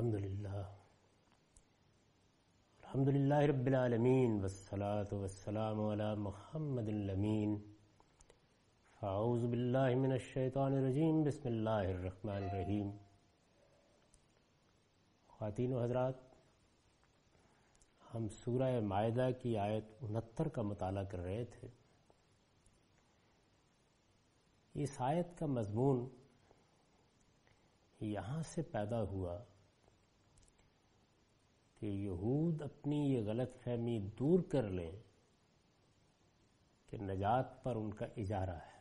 الحمدللہ رب العالمین والصلاة والسلام علی محمد الامین فاعوذ باللہ من الشیطان الرجیم بسم اللہ الرحمن الرحیم۔ خواتین و حضرات، ہم سورہ مائدہ کی آیت 69 کا مطالعہ کر رہے تھے۔ اس آیت کا مضمون یہاں سے پیدا ہوا کہ یہود اپنی یہ غلط فہمی دور کر لیں کہ نجات پر ان کا اجارہ ہے۔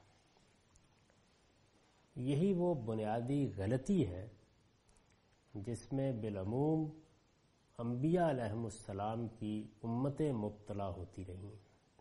یہی وہ بنیادی غلطی ہے جس میں بالعموم انبیاء علیہم السلام کی امتیں مبتلا ہوتی رہیں۔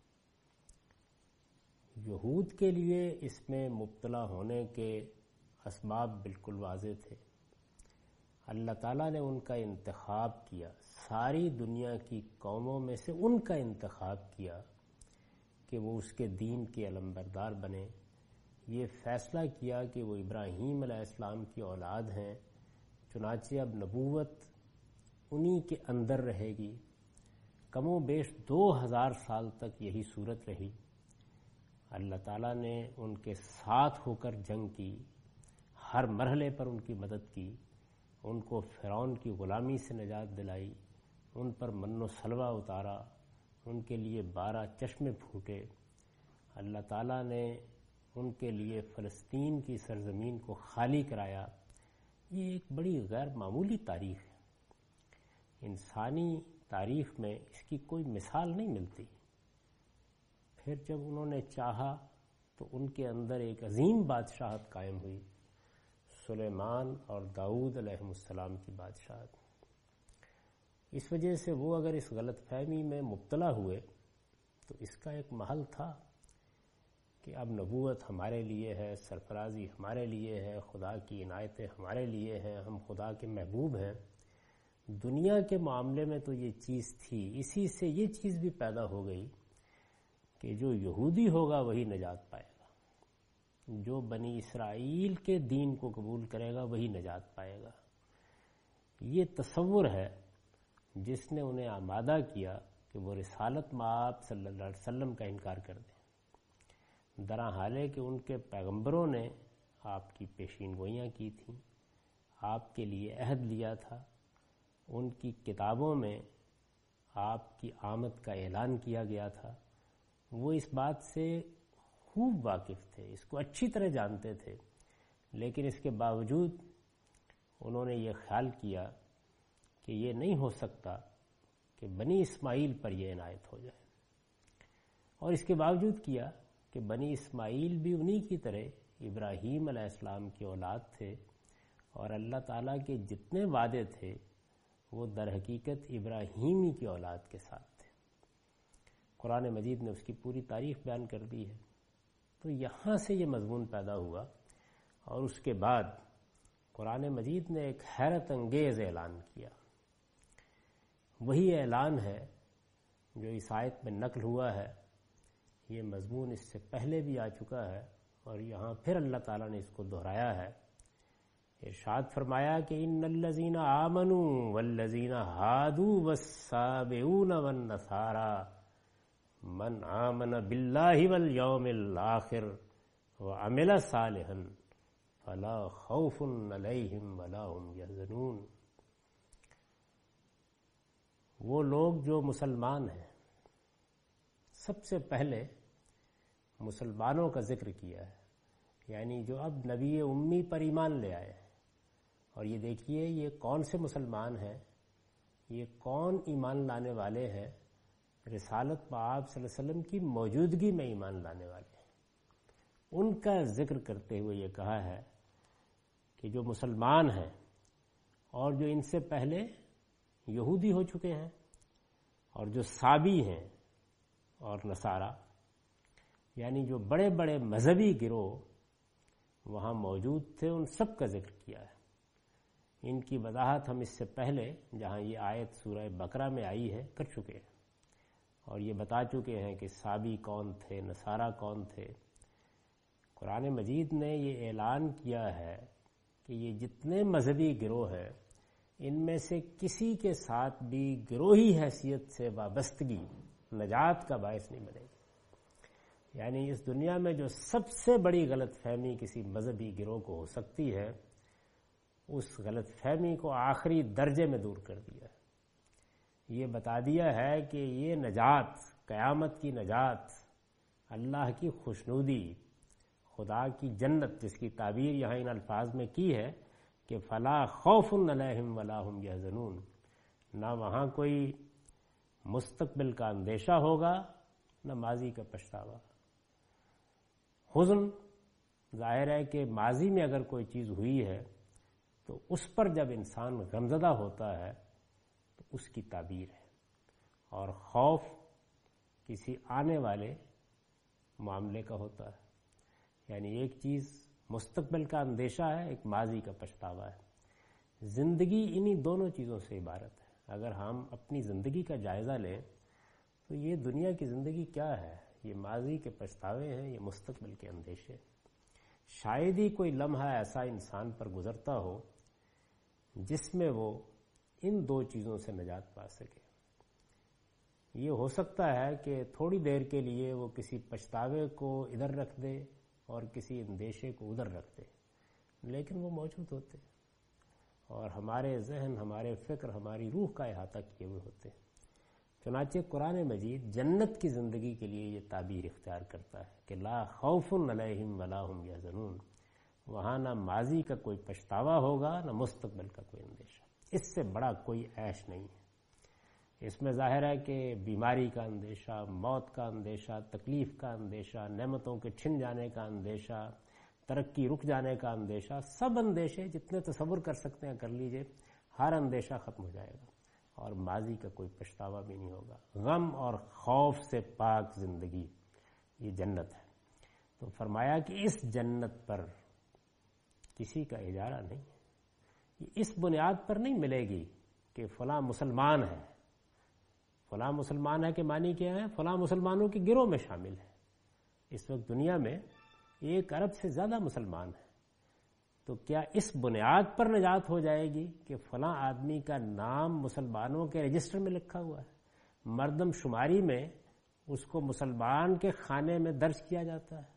یہود کے لیے اس میں مبتلا ہونے کے اسباب بالکل واضح تھے۔ اللہ تعالیٰ نے ان کا انتخاب کیا، ساری دنیا کی قوموں میں سے ان کا انتخاب کیا کہ وہ اس کے دین کے علمبردار بنے۔ یہ فیصلہ کیا کہ وہ ابراہیم علیہ السلام کی اولاد ہیں، چنانچہ اب نبوت انہی کے اندر رہے گی۔ کم و بیش 2000 سال تک یہی صورت رہی۔ اللہ تعالیٰ نے ان کے ساتھ ہو کر جنگ کی، ہر مرحلے پر ان کی مدد کی، ان کو فرعون کی غلامی سے نجات دلائی، ان پر من و سلوہ اتارا، ان کے لیے 12 چشمے پھوٹے۔ اللہ تعالیٰ نے ان کے لیے فلسطین کی سرزمین کو خالی کرایا۔ یہ ایک بڑی غیر معمولی تاریخ ہے۔ انسانی تاریخ میں اس کی کوئی مثال نہیں ملتی۔ پھر جب انہوں نے چاہا تو ان کے اندر ایک عظیم بادشاہت قائم ہوئی، سلیمان اور داؤد علیہ السلام کی بادشاہت۔ اس وجہ سے وہ اگر اس غلط فہمی میں مبتلا ہوئے تو اس کا ایک محل تھا کہ اب نبوت ہمارے لیے ہے، سرفرازی ہمارے لیے ہے، خدا کی عنایتیں ہمارے لیے ہیں، ہم خدا کے محبوب ہیں۔ دنیا کے معاملے میں تو یہ چیز تھی۔ اسی سے یہ چیز بھی پیدا ہو گئی کہ جو یہودی ہوگا وہی نجات پائے گا، جو بنی اسرائیل کے دین کو قبول کرے گا وہی نجات پائے گا۔ یہ تصور ہے جس نے انہیں آمادہ کیا کہ وہ رسالت مآب صلی اللہ علیہ وسلم کا انکار کر دیں، درا حالے کہ ان کے پیغمبروں نے آپ کی پیشین گوئیاں کی تھیں، آپ کے لیے عہد لیا تھا، ان کی کتابوں میں آپ کی آمد کا اعلان کیا گیا تھا۔ وہ اس بات سے خوب واقف تھے، اس کو اچھی طرح جانتے تھے، لیکن اس کے باوجود انہوں نے یہ خیال کیا کہ یہ نہیں ہو سکتا کہ بنی اسماعیل پر یہ عنایت ہو جائے، اور اس کے باوجود کیا کہ بنی اسماعیل بھی انہی کی طرح ابراہیم علیہ السلام کی اولاد تھے، اور اللہ تعالیٰ کے جتنے وعدے تھے وہ در حقیقت ابراہیمی کی اولاد کے ساتھ تھے۔ قرآن مجید نے اس کی پوری تاریخ بیان کر دی ہے۔ تو یہاں سے یہ مضمون پیدا ہوا، اور اس کے بعد قرآن مجید نے ایک حیرت انگیز اعلان کیا۔ وہی اعلان ہے جو اس آیت میں نقل ہوا ہے۔ یہ مضمون اس سے پہلے بھی آ چکا ہے، اور یہاں پھر اللہ تعالیٰ نے اس کو دہرایا ہے۔ ارشاد فرمایا کہ ان الذین آمنوا والذین ہادوا والسابئون والنصارى من آمن باللہ والیوم الآخر وعمل صالحا فلا خوف علیہم ولا هم یحزنون۔ وہ لوگ جو مسلمان ہیں، سب سے پہلے مسلمانوں کا ذکر کیا ہے، یعنی جو اب نبی امی پر ایمان لے آئے ہیں۔ اور یہ دیکھیے یہ کون سے مسلمان ہیں، یہ کون ایمان لانے والے ہیں؟ رسالت مآب صلی اللہ علیہ وسلم کی موجودگی میں ایمان لانے والے ہیں۔ ان کا ذکر کرتے ہوئے یہ کہا ہے کہ جو مسلمان ہیں اور جو ان سے پہلے یہودی ہو چکے ہیں، اور جو سابی ہیں اور نصارہ، یعنی جو بڑے بڑے مذہبی گروہ وہاں موجود تھے، ان سب کا ذکر کیا ہے۔ ان کی وضاحت ہم اس سے پہلے جہاں یہ آیت سورہ بقرہ میں آئی ہے کر چکے ہیں، اور یہ بتا چکے ہیں کہ سابی کون تھے، نصارہ کون تھے۔ قرآن مجید نے یہ اعلان کیا ہے کہ یہ جتنے مذہبی گروہ ہیں ان میں سے کسی کے ساتھ بھی گروہی حیثیت سے وابستگی نجات کا باعث نہیں بنے گی۔ یعنی اس دنیا میں جو سب سے بڑی غلط فہمی کسی مذہبی گروہ کو ہو سکتی ہے، اس غلط فہمی کو آخری درجے میں دور کر دیا ہے۔ یہ بتا دیا ہے کہ یہ نجات، قیامت کی نجات، اللہ کی خوشنودی، خدا کی جنت، جس کی تعبیر یہاں ان الفاظ میں کی ہے کہ فلا خوف علیہم ولا ہم یحزنون، نہ وہاں کوئی مستقبل کا اندیشہ ہوگا نہ ماضی کا پچھتاوا۔ حزن ظاہر ہے کہ ماضی میں اگر کوئی چیز ہوئی ہے تو اس پر جب انسان غمزدہ ہوتا ہے تو اس کی تعبیر ہے، اور خوف کسی آنے والے معاملے کا ہوتا ہے۔ یعنی ایک چیز مستقبل کا اندیشہ ہے، ایک ماضی کا پچھتاوا ہے۔ زندگی انہی دونوں چیزوں سے عبارت ہے۔ اگر ہم اپنی زندگی کا جائزہ لیں تو یہ دنیا کی زندگی کیا ہے؟ یہ ماضی کے پچھتاوے ہیں، یہ مستقبل کے اندیشے۔ شاید ہی کوئی لمحہ ایسا انسان پر گزرتا ہو جس میں وہ ان دو چیزوں سے نجات پا سکے۔ یہ ہو سکتا ہے کہ تھوڑی دیر کے لیے وہ کسی پچھتاوے کو ادھر رکھ دے اور کسی اندیشے کو ادھر رکھ دے، لیکن وہ موجود ہوتے اور ہمارے ذہن، ہمارے فکر، ہماری روح کا احاطہ کیے ہوئے ہوتے ہیں۔ چنانچہ قرآن مجید جنت کی زندگی کے لیے یہ تعبیر اختیار کرتا ہے کہ لا خوف علیہم ولا ہم یحزنون، وہاں نہ ماضی کا کوئی پچھتاوا ہوگا نہ مستقبل کا کوئی اندیشہ۔ اس سے بڑا کوئی عیش نہیں ہے۔ اس میں ظاہر ہے کہ بیماری کا اندیشہ، موت کا اندیشہ، تکلیف کا اندیشہ، نعمتوں کے چھن جانے کا اندیشہ، ترقی رک جانے کا اندیشہ، سب اندیشے جتنے تصور کر سکتے ہیں کر لیجئے، ہر اندیشہ ختم ہو جائے گا، اور ماضی کا کوئی پچھتاوا بھی نہیں ہوگا۔ غم اور خوف سے پاک زندگی، یہ جنت ہے۔ تو فرمایا کہ اس جنت پر کسی کا اجارہ نہیں ہے، یہ اس بنیاد پر نہیں ملے گی کہ فلاں مسلمان ہے۔ فلاں مسلمان ہے کہ معنی کیا ہے؟ فلاں مسلمانوں کے گروہ میں شامل ہے۔ اس وقت دنیا میں 1 ارب سے زیادہ مسلمان ہیں، تو کیا اس بنیاد پر نجات ہو جائے گی کہ فلاں آدمی کا نام مسلمانوں کے رجسٹر میں لکھا ہوا ہے، مردم شماری میں اس کو مسلمان کے خانے میں درج کیا جاتا ہے،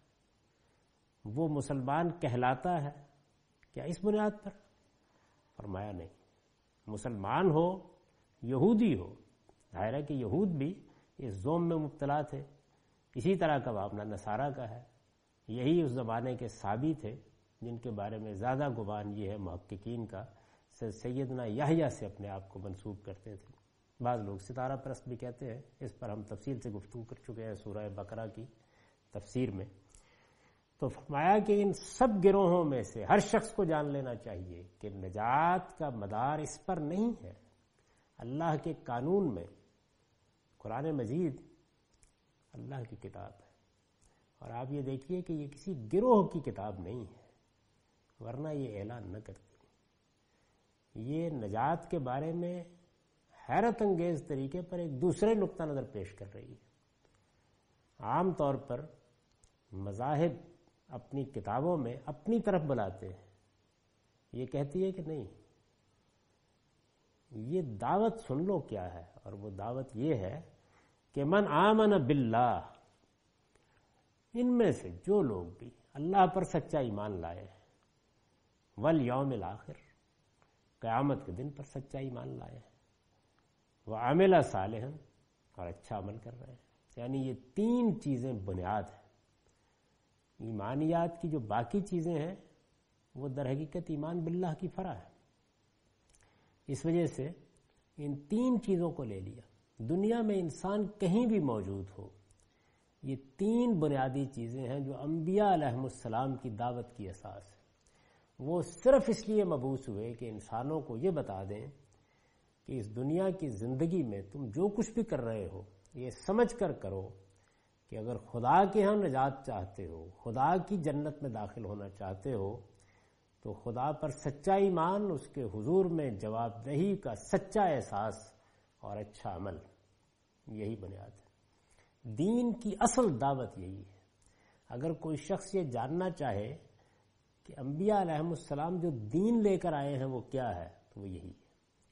وہ مسلمان کہلاتا ہے؟ کیا اس بنیاد پر؟ فرمایا نہیں۔ مسلمان ہو، یہودی ہو، ظاہر ہے کہ یہود بھی اس زوم میں مبتلا تھے، اسی طرح کا معاملہ نصارہ کا ہے۔ یہی اس زمانے کے صحابی تھے جن کے بارے میں زیادہ گمان یہ ہے محققین کا، سیدنا یحییٰ سے اپنے آپ کو منسوب کرتے تھے۔ بعض لوگ ستارہ پرست بھی کہتے ہیں، اس پر ہم تفصیل سے گفتگو کر چکے ہیں سورہ بقرہ کی تفسیر میں۔ تو فرمایا کہ ان سب گروہوں میں سے ہر شخص کو جان لینا چاہیے کہ نجات کا مدار اس پر نہیں ہے۔ اللہ کے قانون میں قرآن مجید اللہ کی کتاب ہے، اور آپ یہ دیکھیے کہ یہ کسی گروہ کی کتاب نہیں ہے، ورنہ یہ اعلان نہ کرتی۔ یہ نجات کے بارے میں حیرت انگیز طریقے پر ایک دوسرے نقطہ نظر پیش کر رہی ہے۔ عام طور پر مذاہب اپنی کتابوں میں اپنی طرف بلاتے ہیں، یہ کہتی ہے کہ نہیں، یہ دعوت سن لو کیا ہے، اور وہ دعوت یہ ہے کہ من آمن باللہ، ان میں سے جو لوگ بھی اللہ پر سچا ایمان لائے ہیں، والیوم الآخر، قیامت کے دن پر سچا ایمان لائے ہیں، وعمل صالحا، اور اچھا عمل کر رہے ہیں۔ یعنی یہ 3 چیزیں بنیاد ہیں۔ ایمانیات کی جو باقی چیزیں ہیں وہ در حقیقت ایمان باللہ کی فرع ہے۔ اس وجہ سے ان 3 چیزوں کو لے لیا۔ دنیا میں انسان کہیں بھی موجود ہو، یہ 3 بنیادی چیزیں ہیں جو انبیاء علیہم السلام کی دعوت کی اساس ہے۔ وہ صرف اس لیے مبعوث ہوئے کہ انسانوں کو یہ بتا دیں کہ اس دنیا کی زندگی میں تم جو کچھ بھی کر رہے ہو یہ سمجھ کر کرو کہ اگر خدا کے ہاں نجات چاہتے ہو، خدا کی جنت میں داخل ہونا چاہتے ہو، تو خدا پر سچا ایمان، اس کے حضور میں جواب دہی کا سچا احساس اور اچھا عمل، یہی بنیاد ہے۔ دین کی اصل دعوت یہی ہے۔ اگر کوئی شخص یہ جاننا چاہے کہ انبیاء علیہم السلام جو دین لے کر آئے ہیں وہ کیا ہے، تو وہ یہی ہے۔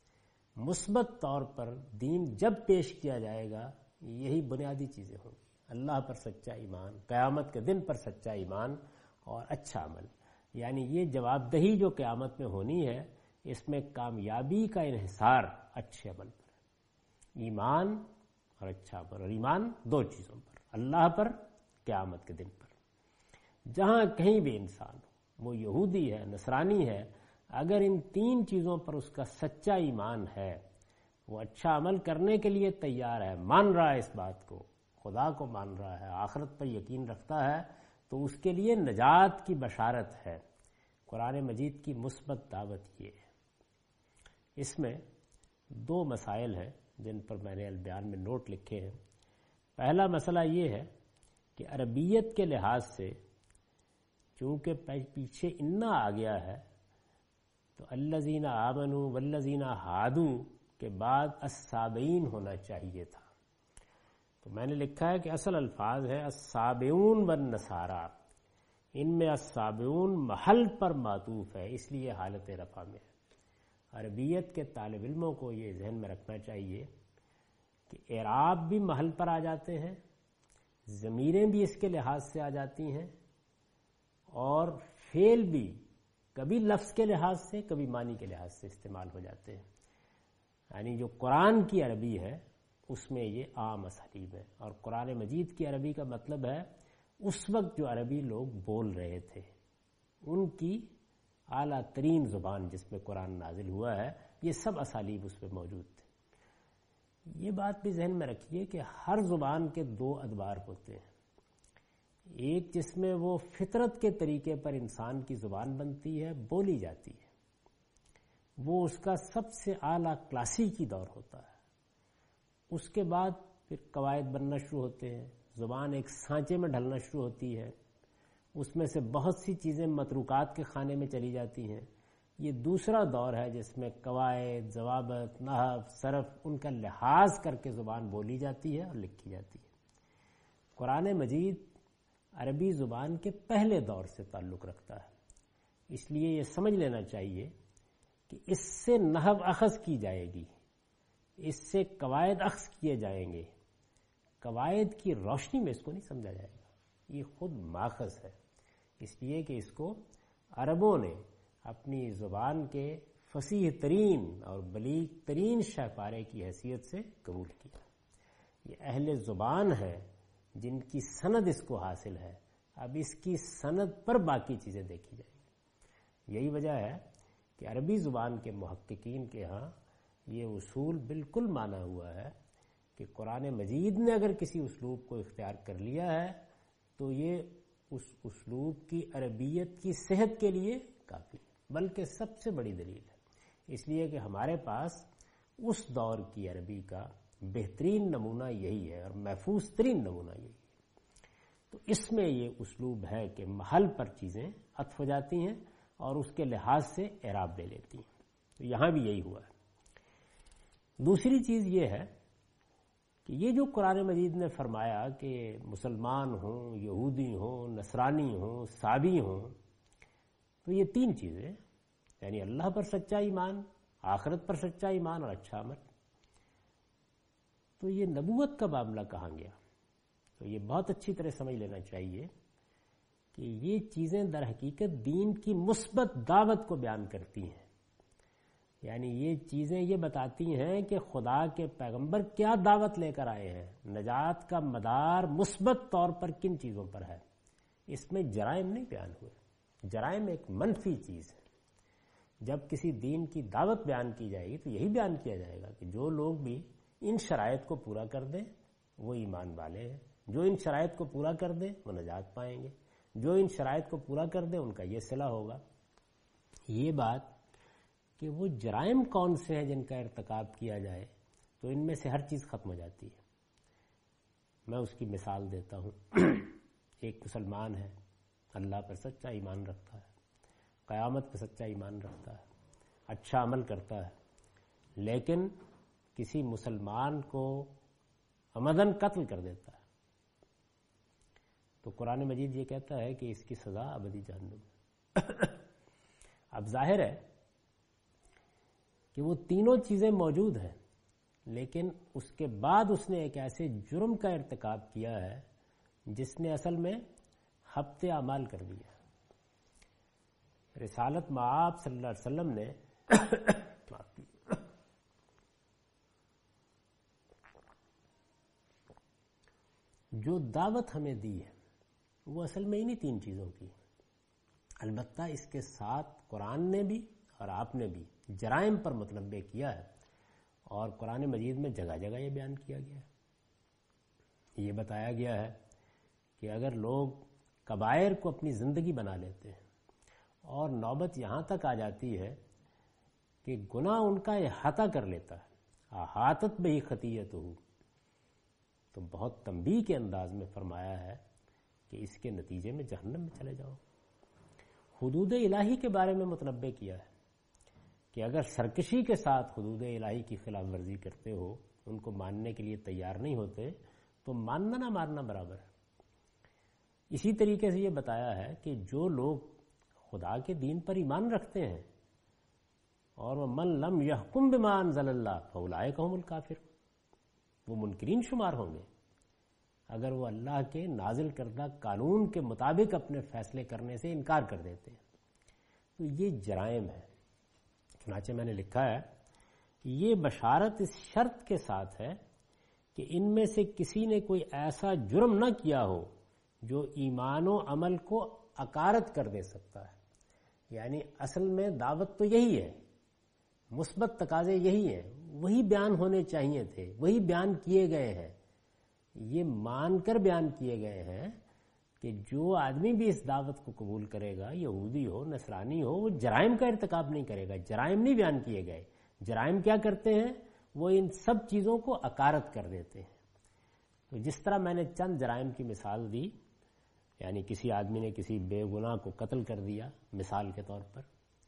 مثبت طور پر دین جب پیش کیا جائے گا یہی بنیادی چیزیں ہوں گی، اللہ پر سچا ایمان، قیامت کے دن پر سچا ایمان اور اچھا عمل. یعنی یہ جواب دہی جو قیامت میں ہونی ہے اس میں کامیابی کا انحصار اچھے عمل پر ہے، ایمان اور اچھا عمل. اور ایمان دو چیزوں پر، اللہ پر، قیامت کے دن پر. جہاں کہیں بھی انسان ہو، وہ یہودی ہے، نصرانی ہے، اگر ان تین چیزوں پر اس کا سچا ایمان ہے، وہ اچھا عمل کرنے کے لیے تیار ہے، مان رہا ہے اس بات کو، خدا کو مان رہا ہے، آخرت پر یقین رکھتا ہے، تو اس کے لیے نجات کی بشارت ہے. قرآن مجید کی مثبت دعوت یہ ہے. اس میں دو مسائل ہیں جن پر میں نے البیان میں نوٹ لکھے ہیں. پہلا مسئلہ یہ ہے کہ عربیت کے لحاظ سے چونکہ پیچھے انا آ گیا ہے تو الذین آمنوا والذین ہادوا کے بعد السابعین ہونا چاہیے تھا. تو میں نے لکھا ہے کہ اصل الفاظ ہے السابعون والنصارى. ان میں السابعون محل پر معطوف ہے، اس لیے حالت رفع میں ہے. عربیت کے طالب علموں کو یہ ذہن میں رکھنا چاہیے کہ اعراب بھی محل پر آ جاتے ہیں، ضمیریں بھی اس کے لحاظ سے آ جاتی ہیں، اور فعل بھی کبھی لفظ کے لحاظ سے کبھی معنی کے لحاظ سے استعمال ہو جاتے ہیں. یعنی جو قرآن کی عربی ہے اس میں یہ عام اسالیب ہے، اور قرآن مجید کی عربی کا مطلب ہے اس وقت جو عربی لوگ بول رہے تھے ان کی اعلیٰ ترین زبان جس میں قرآن نازل ہوا ہے، یہ سب اسالیب اس میں موجود تھے. یہ بات بھی ذہن میں رکھیے کہ ہر زبان کے دو ادوار ہوتے ہیں. ایک جس میں وہ فطرت کے طریقے پر انسان کی زبان بنتی ہے، بولی جاتی ہے، وہ اس کا سب سے اعلیٰ کلاسیکی دور ہوتا ہے. اس کے بعد پھر قواعد بننا شروع ہوتے ہیں، زبان ایک سانچے میں ڈھلنا شروع ہوتی ہے، اس میں سے بہت سی چیزیں متروکات کے خانے میں چلی جاتی ہیں. یہ دوسرا دور ہے جس میں قواعد، ضوابط، نحو، صرف ان کا لحاظ کر کے زبان بولی جاتی ہے اور لکھی جاتی ہے. قرآن مجید عربی زبان کے پہلے دور سے تعلق رکھتا ہے، اس لیے یہ سمجھ لینا چاہیے کہ اس سے نحو اخذ کی جائے گی، اس سے قواعد اخذ کیے جائیں گے. قواعد کی روشنی میں اس کو نہیں سمجھا جائے گا، یہ خود ماخذ ہے، اس لیے کہ اس کو عربوں نے اپنی زبان کے فصیح ترین اور بلیغ ترین شہپارے کی حیثیت سے قبول کیا. یہ اہل زبان ہے جن کی سند اس کو حاصل ہے، اب اس کی سند پر باقی چیزیں دیکھی جائیں گی. یہی وجہ ہے کہ عربی زبان کے محققین کے ہاں یہ اصول بالکل مانا ہوا ہے کہ قرآن مجید نے اگر کسی اسلوب کو اختیار کر لیا ہے تو یہ اس اسلوب کی عربیت کی صحت کے لیے کافی ہے، بلکہ سب سے بڑی دلیل ہے. اس لیے کہ ہمارے پاس اس دور کی عربی کا بہترین نمونہ یہی ہے اور محفوظ ترین نمونہ یہی ہے. تو اس میں یہ اسلوب ہے کہ محل پر چیزیں عطف ہو جاتی ہیں اور اس کے لحاظ سے اعراب لے لیتی ہیں. تو یہاں بھی یہی ہوا ہے. دوسری چیز یہ ہے کہ یہ جو قرآن مجید نے فرمایا کہ مسلمان ہوں، یہودی ہوں، نصرانی ہوں، صابی ہوں، تو یہ تین چیزیں، یعنی اللہ پر سچا ایمان، آخرت پر سچا ایمان اور اچھا عمل. تو یہ نبوت کا معاملہ کہاں گیا؟ تو یہ بہت اچھی طرح سمجھ لینا چاہیے کہ یہ چیزیں در حقیقت دین کی مثبت دعوت کو بیان کرتی ہیں. یعنی یہ چیزیں یہ بتاتی ہیں کہ خدا کے پیغمبر کیا دعوت لے کر آئے ہیں، نجات کا مدار مثبت طور پر کن چیزوں پر ہے. اس میں جرائم نہیں بیان ہوئے. جرائم ایک منفی چیز ہے. جب کسی دین کی دعوت بیان کی جائے گی تو یہی بیان کیا جائے گا کہ جو لوگ بھی ان شرائط کو پورا کر دیں وہ ایمان والے ہیں، جو ان شرائط کو پورا کر دیں وہ نجات پائیں گے، جو ان شرائط کو پورا کر دیں ان کا یہ صلہ ہوگا. یہ بات کہ وہ جرائم کون سے ہیں جن کا ارتکاب کیا جائے تو ان میں سے ہر چیز ختم ہو جاتی ہے. میں اس کی مثال دیتا ہوں. ایک مسلمان ہے، اللہ پر سچا ایمان رکھتا ہے، قیامت پر سچا ایمان رکھتا ہے، اچھا عمل کرتا ہے، لیکن کسی مسلمان کو عمدن قتل کر دیتا ہے تو قرآن مجید یہ کہتا ہے کہ اس کی سزا ابدی جہنم ہے. اب ظاہر ہے کہ وہ تینوں چیزیں موجود ہیں، لیکن اس کے بعد اس نے ایک ایسے جرم کا ارتکاب کیا ہے جس نے اصل میں حبط اعمال کر دیا۔ رسالت مآب صلی اللہ علیہ وسلم نے جو دعوت ہمیں دی ہے وہ اصل میں انہی تین چیزوں کی۔ البتہ اس کے ساتھ قرآن نے بھی اور آپ نے بھی جرائم پر متنبہ کیا ہے، اور قرآن مجید میں جگہ جگہ یہ بیان کیا گیا ہے۔ یہ بتایا گیا ہے کہ اگر لوگ کبائر کو اپنی زندگی بنا لیتے ہیں اور نوبت یہاں تک آ جاتی ہے کہ گناہ ان کا احاطہ کر لیتا ہے، احاطت بہی خطیئتہ، تو بہت تنبیہ کے انداز میں فرمایا ہے کہ اس کے نتیجے میں جہنم میں چلے جاؤ۔ حدود الہی کے بارے میں متنبہ کیا ہے کہ اگر سرکشی کے ساتھ حدود الہی کی خلاف ورزی کرتے ہو، ان کو ماننے کے لیے تیار نہیں ہوتے، تو ماننا نہ ماننا برابر ہے۔ اسی طریقے سے یہ بتایا ہے کہ جو لوگ خدا کے دین پر ایمان رکھتے ہیں اور وَمَن لَّمْ يَحْكُم بِمَا أَنزَلَ اللَّهُ فَأُولَٰئِكَ هُمُ الْكَافِرُونَ، وہ منکرین شمار ہوں گے اگر وہ اللہ کے نازل کردہ قانون کے مطابق اپنے فیصلے کرنے سے انکار کر دیتے ہیں۔ تو یہ جرائم ہے۔ چنانچہ میں نے لکھا ہے یہ بشارت اس شرط کے ساتھ ہے کہ ان میں سے کسی نے کوئی ایسا جرم نہ کیا ہو جو ایمان و عمل کو اکارت کر دے سکتا ہے۔ یعنی اصل میں دعوت تو یہی ہے، مثبت تقاضے یہی ہیں، وہی بیان ہونے چاہیے تھے، وہی بیان کیے گئے ہیں۔ یہ مان کر بیان کیے گئے ہیں کہ جو آدمی بھی اس دعوت کو قبول کرے گا، یہودی ہو نصرانی ہو، وہ جرائم کا ارتکاب نہیں کرے گا۔ جرائم نہیں بیان کیے گئے۔ جرائم کیا کرتے ہیں؟ وہ ان سب چیزوں کو اکارت کر دیتے ہیں۔ تو جس طرح میں نے چند جرائم کی مثال دی، یعنی کسی آدمی نے کسی بے گناہ کو قتل کر دیا مثال کے طور پر،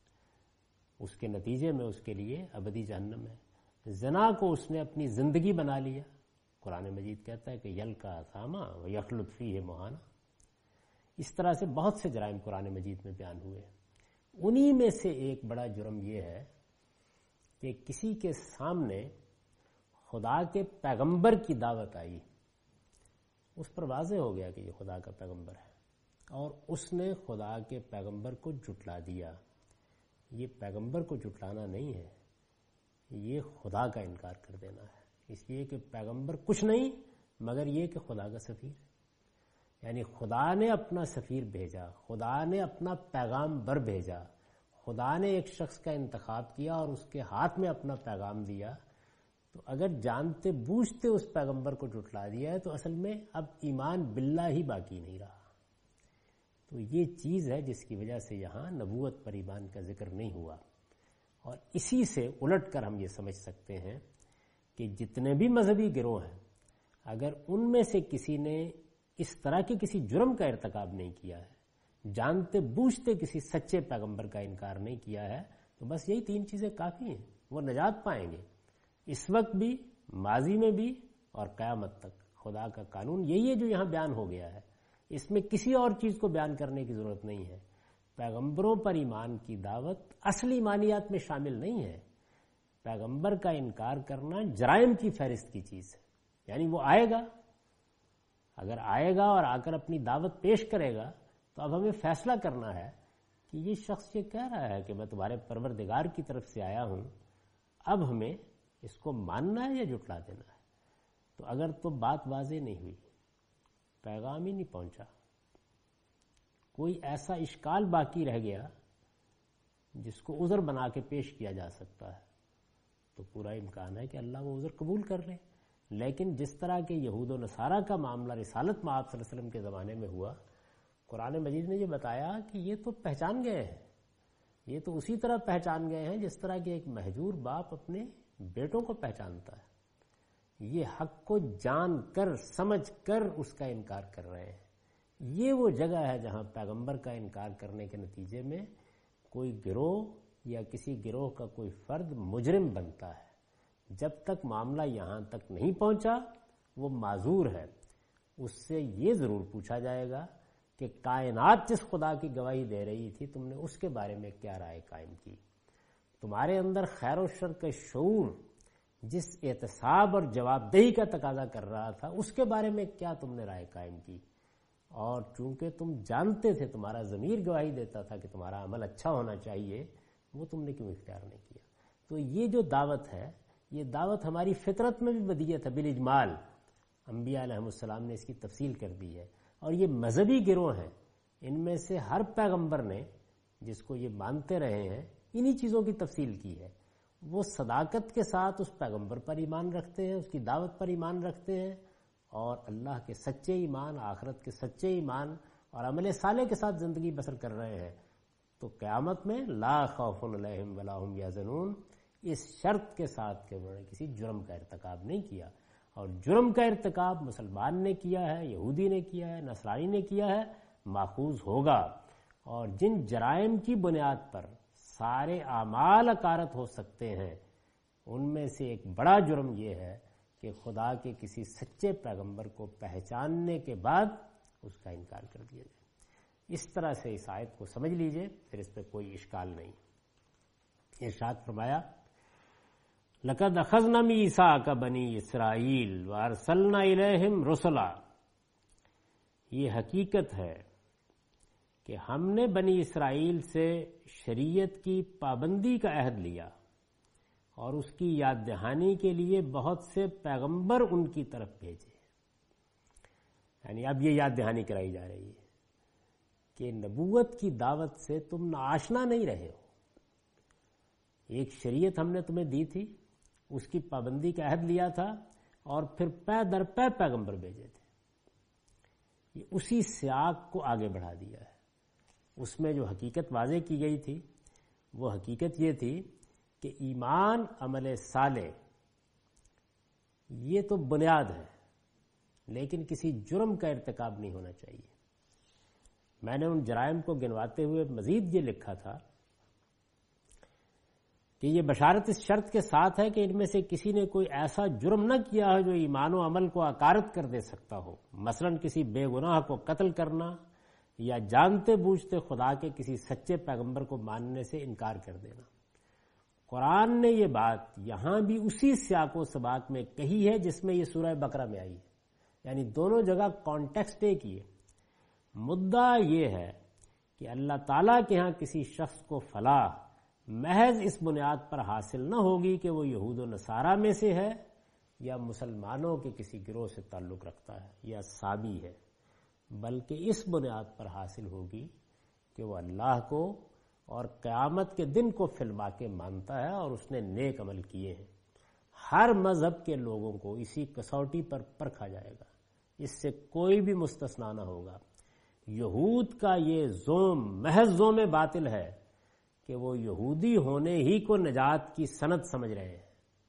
اس کے نتیجے میں اس کے لیے ابدی جہنم ہے۔ زنا کو اس نے اپنی زندگی بنا لیا، قرآن مجید کہتا ہے کہ یلقا اثاما و یخلد فیہ مہانا۔ اس طرح سے بہت سے جرائم قرآن مجید میں بیان ہوئے۔ انہی میں سے ایک بڑا جرم یہ ہے کہ کسی کے سامنے خدا کے پیغمبر کی دعوت آئی، اس پر واضح ہو گیا کہ یہ خدا کا پیغمبر ہے، اور اس نے خدا کے پیغمبر کو جھٹلا دیا۔ یہ پیغمبر کو جھٹلانا نہیں ہے، یہ خدا کا انکار کر دینا ہے۔ اس لیے کہ پیغمبر کچھ نہیں مگر یہ کہ خدا کا سفیر، یعنی خدا نے اپنا سفیر بھیجا، خدا نے اپنا پیغام بر بھیجا، خدا نے ایک شخص کا انتخاب کیا اور اس کے ہاتھ میں اپنا پیغام دیا۔ تو اگر جانتے بوجھتے اس پیغمبر کو جھٹلا دیا ہے تو اصل میں اب ایمان باللہ ہی باقی نہیں رہا۔ تو یہ چیز ہے جس کی وجہ سے یہاں نبوت پر ایمان کا ذکر نہیں ہوا۔ اور اسی سے الٹ کر ہم یہ سمجھ سکتے ہیں کہ جتنے بھی مذہبی گروہ ہیں، اگر ان میں سے کسی نے اس طرح کے کسی جرم کا ارتکاب نہیں کیا ہے، جانتے بوجھتے کسی سچے پیغمبر کا انکار نہیں کیا ہے، تو بس یہی تین چیزیں کافی ہیں، وہ نجات پائیں گے، اس وقت بھی، ماضی میں بھی، اور قیامت تک۔ خدا کا قانون یہی ہے جو یہاں بیان ہو گیا ہے، اس میں کسی اور چیز کو بیان کرنے کی ضرورت نہیں ہے۔ پیغمبروں پر ایمان کی دعوت اصل ایمانیات میں شامل نہیں ہے۔ پیغمبر کا انکار کرنا جرائم کی فہرست کی چیز ہے، یعنی وہ آئے گا، اگر آئے گا اور آ کر اپنی دعوت پیش کرے گا تو اب ہمیں فیصلہ کرنا ہے کہ یہ شخص یہ کہہ رہا ہے کہ میں تمہارے پروردگار کی طرف سے آیا ہوں، اب ہمیں اس کو ماننا ہے یا جھٹلا دینا ہے۔ تو اگر تو بات واضح نہیں ہوئی، پیغام ہی نہیں پہنچا، کوئی ایسا اشکال باقی رہ گیا جس کو عذر بنا کے پیش کیا جا سکتا ہے، تو پورا امکان ہے کہ اللہ وہ عذر قبول کر لے۔ لیکن جس طرح کے یہود و نصارہ کا معاملہ رسالت مآب صلی اللہ علیہ وسلم کے زمانے میں ہوا، قرآن مجید نے یہ بتایا کہ یہ تو پہچان گئے ہیں، یہ تو اسی طرح پہچان گئے ہیں جس طرح کہ ایک مہجور باپ اپنے بیٹوں کو پہچانتا ہے۔ یہ حق کو جان کر سمجھ کر اس کا انکار کر رہے ہیں۔ یہ وہ جگہ ہے جہاں پیغمبر کا انکار کرنے کے نتیجے میں کوئی گروہ یا کسی گروہ کا کوئی فرد مجرم بنتا ہے۔ جب تک معاملہ یہاں تک نہیں پہنچا وہ معذور ہے۔ اس سے یہ ضرور پوچھا جائے گا کہ کائنات جس خدا کی گواہی دے رہی تھی تم نے اس کے بارے میں کیا رائے قائم کی۔ تمہارے اندر خیر و شر کا شعور جس احتساب اور جواب دہی کا تقاضا کر رہا تھا، اس کے بارے میں کیا تم نے رائے قائم کی؟ اور چونکہ تم جانتے تھے، تمہارا ضمیر گواہی دیتا تھا کہ تمہارا عمل اچھا ہونا چاہیے، وہ تم نے کیوں اختیار نہیں کیا؟ تو یہ جو دعوت ہے، یہ دعوت ہماری فطرت میں بھی بدیت ہے بالاجمال. انبیاء علیہ السلام نے اس کی تفصیل کر دی ہے. اور یہ مذہبی گروہ ہیں، ان میں سے ہر پیغمبر نے جس کو یہ مانتے رہے ہیں انہی چیزوں کی تفصیل کی ہے. وہ صداقت کے ساتھ اس پیغمبر پر ایمان رکھتے ہیں، اس کی دعوت پر ایمان رکھتے ہیں، اور اللہ کے سچے ایمان، آخرت کے سچے ایمان اور عمل صالح کے ساتھ زندگی بسر کر رہے ہیں. تو قیامت میں لا خوف علیہم ولا هم یحزنون، اس شرط کے ساتھ کہ انہوں نے کسی جرم کا ارتکاب نہیں کیا. اور جرم کا ارتکاب مسلمان نے کیا ہے، یہودی نے کیا ہے، نصرانی نے کیا ہے، ماخوذ ہوگا. اور جن جرائم کی بنیاد پر سارے اعمال اکارت ہو سکتے ہیں، ان میں سے ایک بڑا جرم یہ ہے کہ خدا کے کسی سچے پیغمبر کو پہچاننے کے بعد اس کا انکار کر دیا جائے. اس طرح سے اس آیت کو سمجھ لیجئے، پھر اس پہ کوئی اشکال نہیں. ارشاد فرمایا لَقَدْ أَخَذْنَا مِيثَاقَ بَنِي إِسْرَائِيلَ وَأَرْسَلْنَا إِلَيْهِمْ رُسُلًا. یہ حقیقت ہے کہ ہم نے بنی اسرائیل سے شریعت کی پابندی کا عہد لیا اور اس کی یاد دہانی کے لیے بہت سے پیغمبر ان کی طرف بھیجے. یعنی اب یہ یاد دہانی کرائی جا رہی ہے کہ نبوت کی دعوت سے تم ناآشنا نہیں رہے ہو. ایک شریعت ہم نے تمہیں دی تھی، اس کی پابندی کا عہد لیا تھا، اور پھر پے در پے پیغمبر بھیجے تھے. یہ اسی سیاق کو آگے بڑھا دیا ہے. اس میں جو حقیقت واضح کی گئی تھی وہ حقیقت یہ تھی کہ ایمان، عمل صالح یہ تو بنیاد ہے، لیکن کسی جرم کا ارتکاب نہیں ہونا چاہیے. میں نے ان جرائم کو گنواتے ہوئے مزید یہ لکھا تھا کہ یہ بشارت اس شرط کے ساتھ ہے کہ ان میں سے کسی نے کوئی ایسا جرم نہ کیا ہو جو ایمان و عمل کو اکارت کر دے سکتا ہو، مثلا کسی بے گناہ کو قتل کرنا یا جانتے بوجھتے خدا کے کسی سچے پیغمبر کو ماننے سے انکار کر دینا. قرآن نے یہ بات یہاں بھی اسی سیاق و سباق میں کہی ہے جس میں یہ سورہ بقرہ میں آئی ہے. یعنی دونوں جگہ کانٹیکسٹ ایک ہی ہے. مدعا یہ ہے کہ اللہ تعالیٰ کے ہاں کسی شخص کو فلاح محض اس بنیاد پر حاصل نہ ہوگی کہ وہ یہود و نصارہ میں سے ہے یا مسلمانوں کے کسی گروہ سے تعلق رکھتا ہے یا صابی ہے، بلکہ اس بنیاد پر حاصل ہوگی کہ وہ اللہ کو اور قیامت کے دن کو فی الواقع مانتا ہے اور اس نے نیک عمل کیے ہیں. ہر مذہب کے لوگوں کو اسی کسوٹی پر پرکھا جائے گا، اس سے کوئی بھی مستثنا نہ ہوگا. یہود کا یہ زوم محض زوم باطل ہے کہ وہ یہودی ہونے ہی کو نجات کی سند سمجھ رہے ہیں.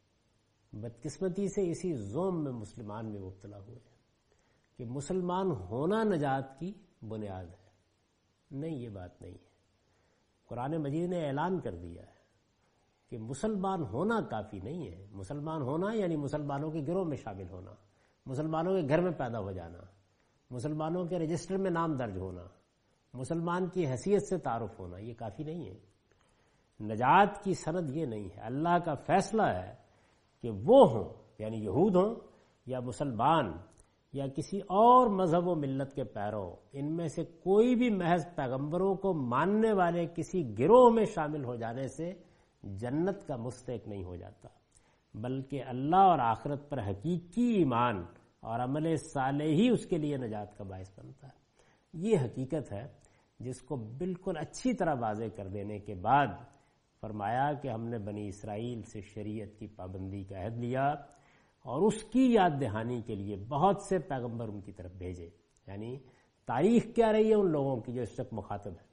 بدقسمتی سے اسی زوم میں مسلمان بھی مبتلا ہوئے ہیں کہ مسلمان ہونا نجات کی بنیاد ہے. نہیں، یہ بات نہیں ہے. قرآن مجید نے اعلان کر دیا ہے کہ مسلمان ہونا کافی نہیں ہے. مسلمان ہونا یعنی مسلمانوں کے گروہ میں شامل ہونا، مسلمانوں کے گھر میں پیدا ہو جانا، مسلمانوں کے رجسٹر میں نام درج ہونا، مسلمان کی حیثیت سے تعارف ہونا، یہ کافی نہیں ہے. نجات کی سند یہ نہیں ہے. اللہ کا فیصلہ ہے کہ وہ ہوں، یعنی یہود ہوں یا مسلمان یا کسی اور مذہب و ملت کے پیرو، ان میں سے کوئی بھی محض پیغمبروں کو ماننے والے کسی گروہ میں شامل ہو جانے سے جنت کا مستحق نہیں ہو جاتا، بلکہ اللہ اور آخرت پر حقیقی ایمان اور عمل صالح ہی اس کے لیے نجات کا باعث بنتا ہے. یہ حقیقت ہے جس کو بالکل اچھی طرح واضح کر دینے کے بعد فرمایا کہ ہم نے بنی اسرائیل سے شریعت کی پابندی کا عہد لیا اور اس کی یاد دہانی کے لیے بہت سے پیغمبر ان کی طرف بھیجے. یعنی تاریخ کیا رہی ہے ان لوگوں کی جو اس وقت مخاطب ہے.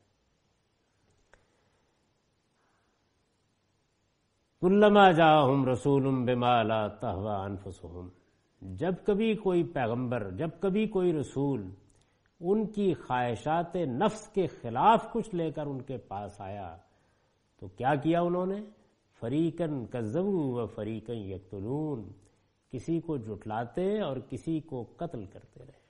کلما جاءہم رسول بما لا تہوی انفسہم، جب کبھی کوئی پیغمبر، جب کبھی کوئی رسول ان کی خواہشات نفس کے خلاف کچھ لے کر ان کے پاس آیا تو کیا کیا انہوں نے؟ فریقاً کذبوا و فریقاً یقتلون، کسی کو جھٹلاتے اور کسی کو قتل کرتے رہے.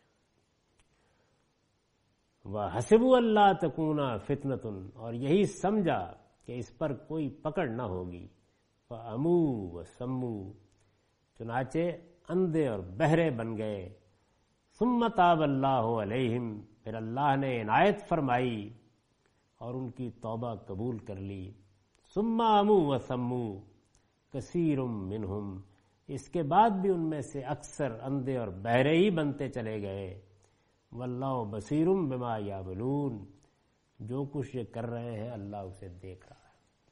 وَحَسِبُوا أَلَّا تَكُونَ فِتْنَةٌ، اور یہی سمجھا کہ اس پر کوئی پکڑ نہ ہوگی. فَأَمُوا وَسَمُّوا، چنانچہ اندھے اور بہرے بن گئے. ثُمَّ تَابَ اللَّهُ عَلَيْهِمْ، پھر اللہ نے عنایت فرمائی اور ان کی توبہ قبول کر لی. ثُمَّ أَمُوا وَسَمُّوا كَثِيرٌ مِّنْهُمْ، اس کے بعد بھی ان میں سے اکثر اندھے اور بہرے ہی بنتے چلے گئے. وَاللَّهُ بَصِيرٌ بِمَا يَعْمَلُونَ، جو کچھ یہ کر رہے ہیں اللہ اسے دیکھ رہا ہے.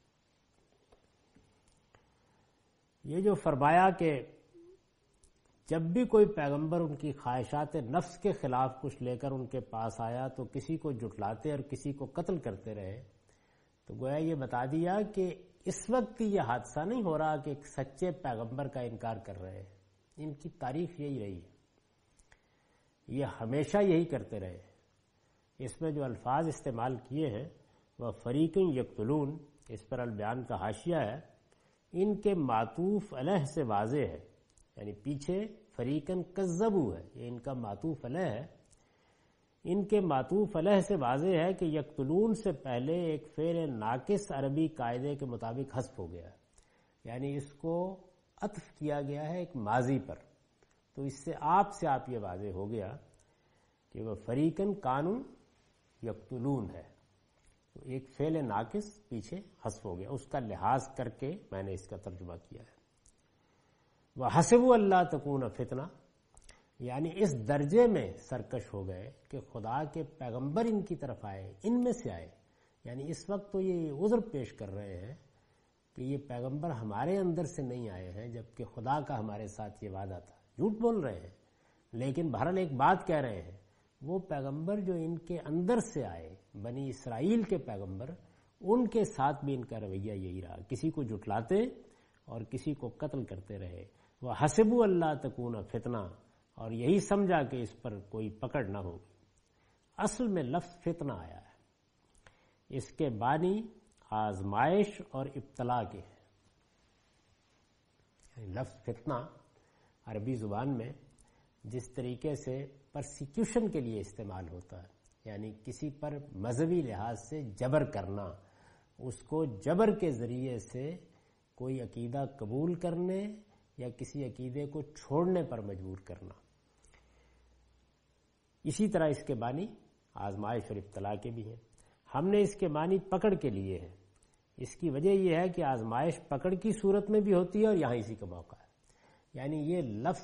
یہ جو فرمایا کہ جب بھی کوئی پیغمبر ان کی خواہشات نفس کے خلاف کچھ لے کر ان کے پاس آیا تو کسی کو جھٹلاتے اور کسی کو قتل کرتے رہے، تو گویا یہ بتا دیا کہ اس وقت یہ حادثہ نہیں ہو رہا کہ ایک سچے پیغمبر کا انکار کر رہے ہیں. ان کی تاریخ یہی رہی ہے، یہ ہمیشہ یہی کرتے رہے. اس میں جو الفاظ استعمال کیے ہیں وہ فریقین یقتلون، اس پر البیان کا حاشیہ ہے، ان کے معطوف علیہ سے واضح ہے، یعنی پیچھے فریقن کذبوا ہے، یہ ان کا معطوف علیہ ہے. ان کے معطوف علیہ سے واضح ہے کہ یقتلون سے پہلے ایک فعل ناقص عربی قاعدے کے مطابق حذف ہو گیا، یعنی اس کو عطف کیا گیا ہے ایک ماضی پر. تو اس سے آپ یہ واضح ہو گیا کہ وہ فریقن کانوا یقتلون ہے. تو ایک فعل ناقص پیچھے حذف ہو گیا، اس کا لحاظ کر کے میں نے اس کا ترجمہ کیا ہے. وَحَسِبُوا أَلَّا تَكُونَ فِتْنَةٌ، یعنی اس درجے میں سرکش ہو گئے کہ خدا کے پیغمبر ان کی طرف آئے، ان میں سے آئے. یعنی اس وقت تو یہ عذر پیش کر رہے ہیں کہ یہ پیغمبر ہمارے اندر سے نہیں آئے ہیں، جبکہ خدا کا ہمارے ساتھ یہ وعدہ تھا. جھوٹ بول رہے ہیں، لیکن بہرحال ایک بات کہہ رہے ہیں، وہ پیغمبر جو ان کے اندر سے آئے، بنی اسرائیل کے پیغمبر، ان کے ساتھ بھی ان کا رویہ یہی رہا، کسی کو جھٹلاتے اور کسی کو قتل کرتے رہے. وَحَسِبُوا أَلَّا تَكُونَ فِتْنَةٌ، اور یہی سمجھا کہ اس پر کوئی پکڑ نہ ہوگی. اصل میں لفظ فتنہ آیا ہے، اس کے معنی آزمائش اور ابتلا کے ہیں. یعنی لفظ فتنہ عربی زبان میں جس طریقے سے پرسیکیوشن کے لیے استعمال ہوتا ہے، یعنی کسی پر مذہبی لحاظ سے جبر کرنا، اس کو جبر کے ذریعے سے کوئی عقیدہ قبول کرنے یا کسی عقیدے کو چھوڑنے پر مجبور کرنا. اسی طرح اس کے معنی آزمائش اور ابتلا کے بھی ہیں. ہم نے اس کے معنی پکڑ کے لیے ہیں. اس کی وجہ یہ ہے کہ آزمائش پکڑ کی صورت میں بھی ہوتی ہے اور یہاں اسی کا موقع ہے. یعنی یہ لفظ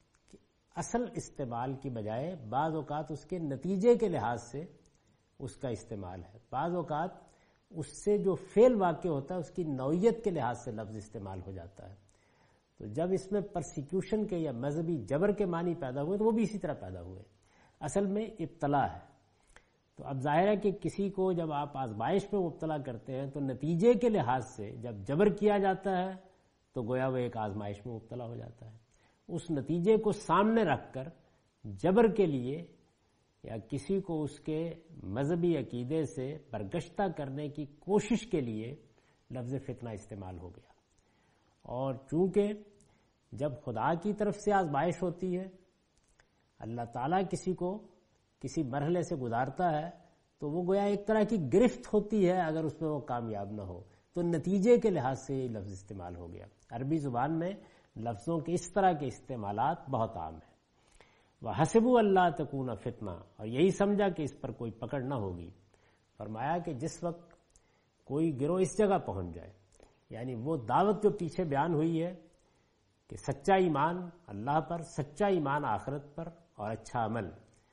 اصل استعمال کی بجائے بعض اوقات اس کے نتیجے کے لحاظ سے اس کا استعمال ہے، بعض اوقات اس سے جو فعل واقع ہوتا ہے اس کی نوعیت کے لحاظ سے لفظ استعمال ہو جاتا ہے. تو جب اس میں پرسیکیوشن کے یا مذہبی جبر کے معنی پیدا ہوئے تو وہ بھی اسی طرح پیدا ہوئے. اصل میں ابتلا ہے. تو اب ظاہر ہے کہ کسی کو جب آپ آزمائش پہ مبتلا کرتے ہیں تو نتیجے کے لحاظ سے جب جبر کیا جاتا ہے تو گویا وہ ایک آزمائش میں مبتلا ہو جاتا ہے. اس نتیجے کو سامنے رکھ کر جبر کے لیے یا کسی کو اس کے مذہبی عقیدے سے برگشتہ کرنے کی کوشش کے لیے لفظ فتنہ استعمال ہو گیا. اور چونکہ جب خدا کی طرف سے آزمائش ہوتی ہے، اللہ تعالیٰ کسی کو کسی مرحلے سے گزارتا ہے تو وہ گویا ایک طرح کی گرفت ہوتی ہے، اگر اس میں وہ کامیاب نہ ہو تو نتیجے کے لحاظ سے یہ لفظ استعمال ہو گیا. عربی زبان میں لفظوں کے اس طرح کے استعمالات بہت عام ہیں. وَحَسِبُوا أَلَّا تَكُونَ فِتْنَةٌ، اور یہی سمجھا کہ اس پر کوئی پکڑ نہ ہوگی. فرمایا کہ جس وقت کوئی گروہ اس جگہ پہنچ جائے، یعنی وہ دعوت جو پیچھے بیان ہوئی ہے کہ سچا ایمان اللہ پر، سچا ایمان آخرت پر اور اچھا عمل،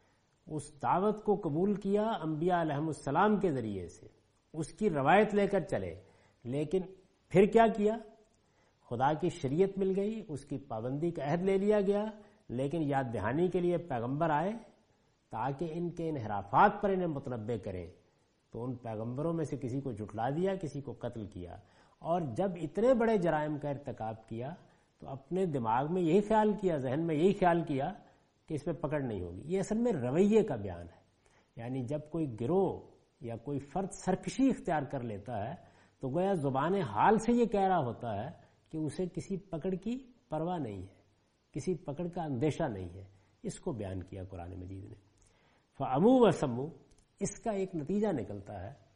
اس دعوت کو قبول کیا انبیاء علیہم السلام کے ذریعے سے، اس کی روایت لے کر چلے، لیکن پھر کیا کیا؟ خدا کی شریعت مل گئی، اس کی پابندی کا عہد لے لیا گیا، لیکن یاد دہانی کے لیے پیغمبر آئے تاکہ ان کے انحرافات پر انہیں متنبع کرے. تو ان پیغمبروں میں سے کسی کو جھٹلا دیا، کسی کو قتل کیا. اور جب اتنے بڑے جرائم کا ارتکاب کیا تو اپنے دماغ میں یہی خیال کیا، ذہن میں یہی خیال کیا کہ اس پہ پکڑ نہیں ہوگی. یہ اصل میں رویے کا بیان ہے. یعنی جب کوئی گروہ یا کوئی فرد سرکشی اختیار کر لیتا ہے تو گویا زبان حال سے یہ کہہ رہا ہوتا ہے کہ اسے کسی پکڑ کی پرواہ نہیں ہے، کسی پکڑ کا اندیشہ نہیں ہے. اس کو بیان کیا قرآن مجید نے. فَأَمُوا وَسَمُّوا، اس کا ایک نتیجہ نکلتا ہے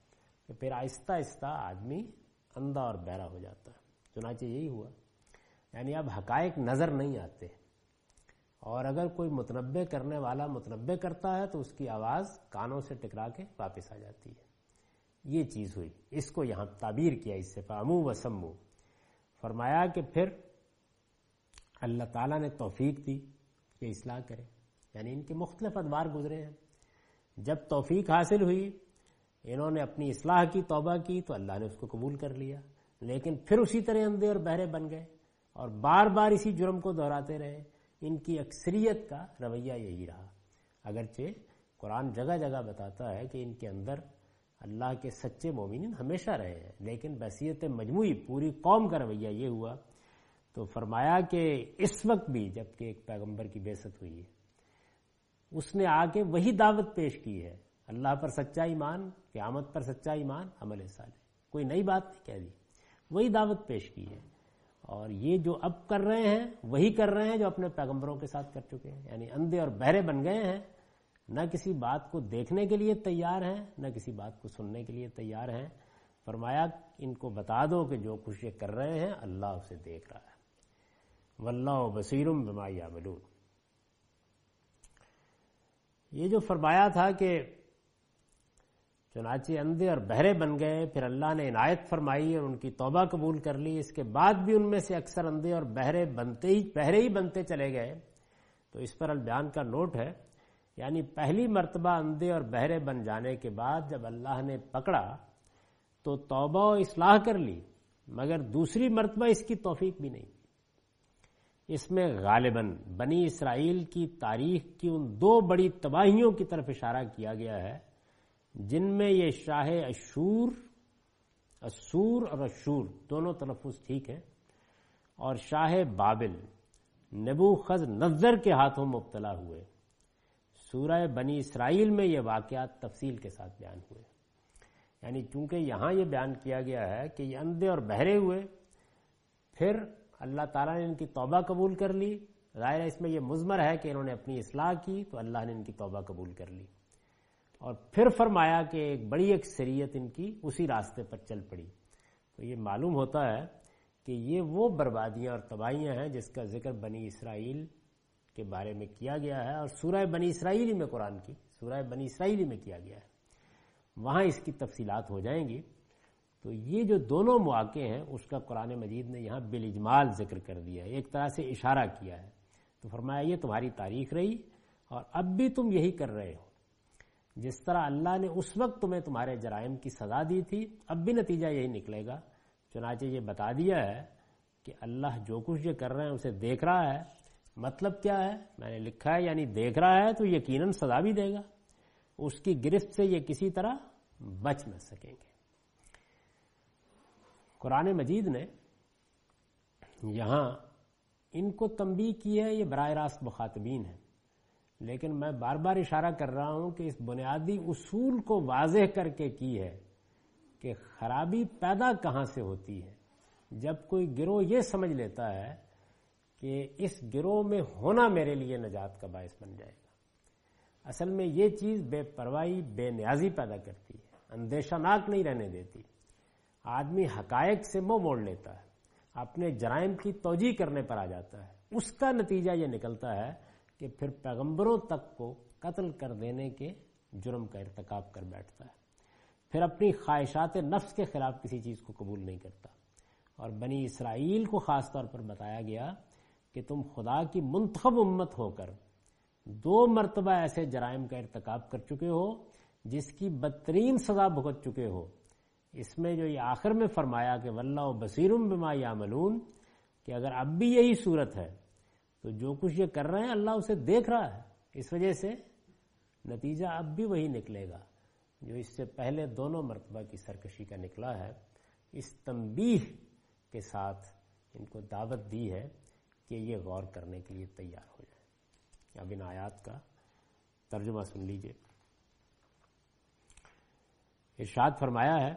کہ پھر آہستہ آہستہ آدمی اندھا اور بہرا ہو جاتا ہے. چنانچہ یہی ہوا، یعنی اب حقائق نظر نہیں آتے، اور اگر کوئی متنبع کرنے والا متنبع کرتا ہے تو اس کی آواز کانوں سے ٹکرا کے واپس آ جاتی ہے. یہ چیز ہوئی. اس کو یہاں تعبیر کیا اس سے فَعَمُوا وَسَمُّوا. فرمایا کہ پھر اللہ تعالیٰ نے توفیق دی کہ اصلاح کرے، یعنی ان کے مختلف ادوار گزرے ہیں. جب توفیق حاصل ہوئی، انہوں نے اپنی اصلاح کی، توبہ کی، تو اللہ نے اس کو قبول کر لیا. لیکن پھر اسی طرح اندھے اور بہرے بن گئے اور بار بار اسی جرم کو دہراتے رہے. ان کی اکثریت کا رویہ یہی رہا، اگرچہ قرآن جگہ جگہ بتاتا ہے کہ ان کے اندر اللہ کے سچے مومنین ہمیشہ رہے ہیں، لیکن بحیثیت مجموعی پوری قوم کا رویہ یہ ہوا. تو فرمایا کہ اس وقت بھی جب کہ ایک پیغمبر کی بعثت ہوئی ہے، اس نے آ کے وہی دعوت پیش کی ہے، اللہ پر سچا ایمان، قیامت پر سچا ایمان، عمل صالح. کوئی نئی بات نہیں کہہ دی، وہی دعوت پیش کی ہے. اور یہ جو اب کر رہے ہیں وہی کر رہے ہیں جو اپنے پیغمبروں کے ساتھ کر چکے ہیں، یعنی اندھے اور بہرے بن گئے ہیں، نہ کسی بات کو دیکھنے کے لیے تیار ہیں، نہ کسی بات کو سننے کے لیے تیار ہیں. فرمایا ان کو بتا دو کہ جو کچھ یہ کر رہے ہیں اللہ اسے دیکھ رہا ہے. واللہ بصیر بما یعملون. یہ جو فرمایا تھا کہ چنانچہ اندھے اور بہرے بن گئے، پھر اللہ نے عنایت فرمائی اور ان کی توبہ قبول کر لی. اس کے بعد بھی ان میں سے اکثر اندھے اور بہرے ہی بنتے چلے گئے. تو اس پر البیان کا نوٹ ہے، یعنی پہلی مرتبہ اندھے اور بہرے بن جانے کے بعد جب اللہ نے پکڑا تو توبہ و اصلاح کر لی، مگر دوسری مرتبہ اس کی توفیق بھی نہیں. اس میں غالباً بنی اسرائیل کی تاریخ کی ان دو بڑی تباہیوں کی طرف اشارہ کیا گیا ہے جن میں یہ شاہ اسور اور اشور دونوں تلفظ ٹھیک ہے، اور شاہ بابل نبوخذ کے ہاتھوں مبتلا ہوئے. سورہ بنی اسرائیل میں یہ واقعات تفصیل کے ساتھ بیان ہوئے. یعنی چونکہ یہاں یہ بیان کیا گیا ہے کہ یہ اندھے اور بہرے ہوئے، پھر اللہ تعالیٰ نے ان کی توبہ قبول کر لی. ظاہر ہے اس میں یہ مضمر ہے کہ انہوں نے اپنی اصلاح کی تو اللہ نے ان کی توبہ قبول کر لی، اور پھر فرمایا کہ ایک بڑی اکثریت ان کی اسی راستے پر چل پڑی. تو یہ معلوم ہوتا ہے کہ یہ وہ بربادیاں اور تباہیاں ہیں جس کا ذکر بنی اسرائیل کے بارے میں کیا گیا ہے، اور سورہ بنی اسرائیل میں قرآن کی سورہ بنی اسرائیل میں کیا گیا ہے. وہاں اس کی تفصیلات ہو جائیں گی. تو یہ جو دونوں مواقع ہیں اس کا قرآن مجید نے یہاں بالاجمال ذکر کر دیا ہے، ایک طرح سے اشارہ کیا ہے. تو فرمایا یہ تمہاری تاریخ رہی اور اب بھی تم یہی کر رہے ہو. جس طرح اللہ نے اس وقت تمہیں تمہارے جرائم کی سزا دی تھی، اب بھی نتیجہ یہی نکلے گا. چنانچہ یہ بتا دیا ہے کہ اللہ جو کچھ یہ کر رہے ہیں اسے دیکھ رہا ہے. مطلب کیا ہے؟ میں نے لکھا ہے یعنی دیکھ رہا ہے تو یقیناً سزا بھی دے گا. اس کی گرفت سے یہ کسی طرح بچ نہ سکیں گے. قرآن مجید نے یہاں ان کو تنبیہ کی ہے، یہ براہ راست مخاطبین ہیں، لیکن میں بار بار اشارہ کر رہا ہوں کہ اس بنیادی اصول کو واضح کر کے کی ہے کہ خرابی پیدا کہاں سے ہوتی ہے. جب کوئی گروہ یہ سمجھ لیتا ہے کہ اس گروہ میں ہونا میرے لیے نجات کا باعث بن جائے گا. اصل میں یہ چیز بے پرواہی، بے نیازی پیدا کرتی ہے، اندیشہ ناک نہیں رہنے دیتی. آدمی حقائق سے منہ موڑ لیتا ہے، اپنے جرائم کی توجیہ کرنے پر آ جاتا ہے. اس کا نتیجہ یہ نکلتا ہے کہ پھر پیغمبروں تک کو قتل کر دینے کے جرم کا ارتکاب کر بیٹھتا ہے، پھر اپنی خواہشات نفس کے خلاف کسی چیز کو قبول نہیں کرتا. اور بنی اسرائیل کو خاص طور پر بتایا گیا کہ تم خدا کی منتخب امت ہو کر 2 مرتبہ ایسے جرائم کا ارتکاب کر چکے ہو جس کی بدترین سزا بھگت چکے ہو. اس میں جو یہ آخر میں فرمایا کہ واللہ بصیر بما یعملون، کہ اگر اب بھی یہی صورت ہے تو جو کچھ یہ کر رہے ہیں اللہ اسے دیکھ رہا ہے. اس وجہ سے نتیجہ اب بھی وہی نکلے گا جو اس سے پہلے دونوں مرتبہ کی سرکشی کا نکلا ہے. اس تنبیہ کے ساتھ ان کو دعوت دی ہے کہ یہ غور کرنے کے لیے تیار ہو جائے. اب ان آیات کا ترجمہ سن لیجئے. ارشاد فرمایا ہے،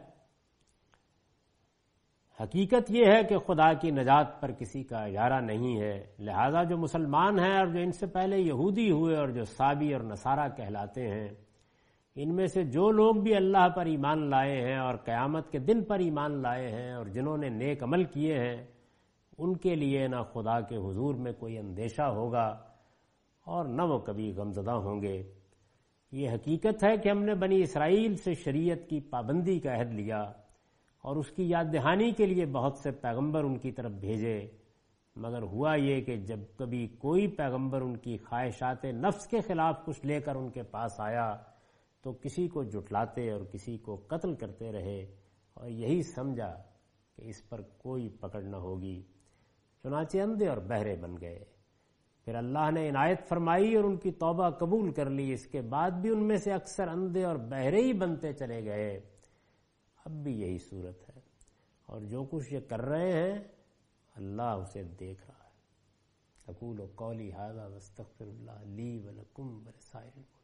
حقیقت یہ ہے کہ خدا کی نجات پر کسی کا اجارہ نہیں ہے، لہذا جو مسلمان ہیں اور جو ان سے پہلے یہودی ہوئے اور جو سابی اور نصارہ کہلاتے ہیں، ان میں سے جو لوگ بھی اللہ پر ایمان لائے ہیں اور قیامت کے دن پر ایمان لائے ہیں اور جنہوں نے نیک عمل کیے ہیں، ان کے لیے نہ خدا کے حضور میں کوئی اندیشہ ہوگا اور نہ وہ کبھی غمزدہ ہوں گے۔ یہ حقیقت ہے کہ ہم نے بنی اسرائیل سے شریعت کی پابندی کا عہد لیا اور اس کی یاد دہانی کے لیے بہت سے پیغمبر ان کی طرف بھیجے، مگر ہوا یہ کہ جب کبھی کوئی پیغمبر ان کی خواہشات نفس کے خلاف کچھ لے کر ان کے پاس آیا تو کسی کو جھٹلاتے اور کسی کو قتل کرتے رہے اور یہی سمجھا کہ اس پر کوئی پکڑ نہ ہوگی، چنانچہ اندھے اور بہرے بن گئے۔ پھر اللہ نے عنایت فرمائی اور ان کی توبہ قبول کر لی، اس کے بعد بھی ان میں سے اکثر اندھے اور بہرے ہی بنتے چلے گئے۔ اب بھی یہی صورت ہے اور جو کچھ یہ کر رہے ہیں اللہ اسے دیکھ رہا ہے۔ اقول قولی ھذا واستغفر اللہ لی ولکم ولسائر